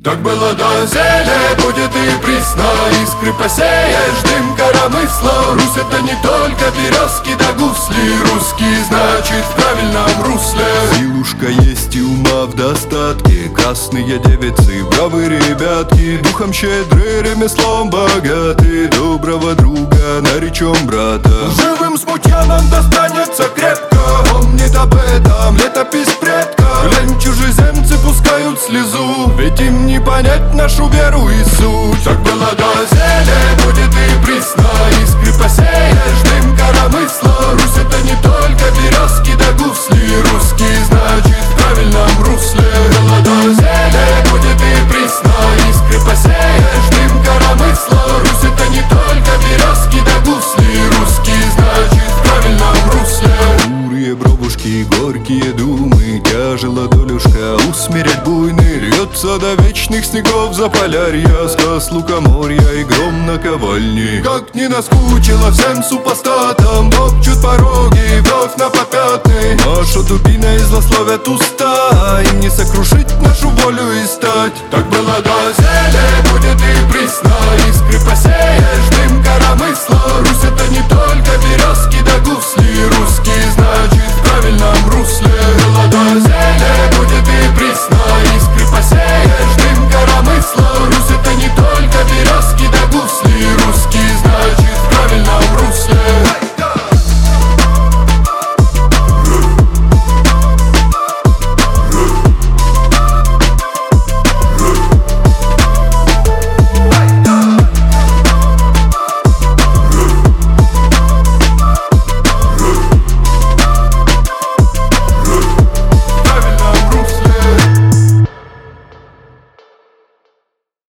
Так было доселе, будет и присно. Искры посеешь, дым коромысла. Русь — это не только березки да гусли. Русский значит в правильном русле. Силушка есть и ума в достатке. Красные девицы, бравые ребятки, духом щедры, ремеслом богаты. Доброго друга наречем брата. Живым смутьянам достанется крепко. Помнит об этом летопись предка. Глянь, чужеземцы пускают слезу, ведь им не понять нашу веру и суть. Так было доселе, будет и присно. Искры посеешь, дым коромысла. Русь — это не только березки да гусли. Русский значит в правильном русле. Было доселе, будет и присно. Искры посеешь, дым коромысла. Русь — это не только березки да гусли. Русский значит в правильном русле. Бурые бровушки, горькие думы, тяжела долюшка усмирять буйный. Рвется до вечных снегов Заполярья, сказ лукоморья и гром на ковальне. Как не наскучило всем супостатам, топчут пороги вновь на попятный. Наша дубина и злословят уста, Им не сокрушить нашу волю и стать. Так было доселе,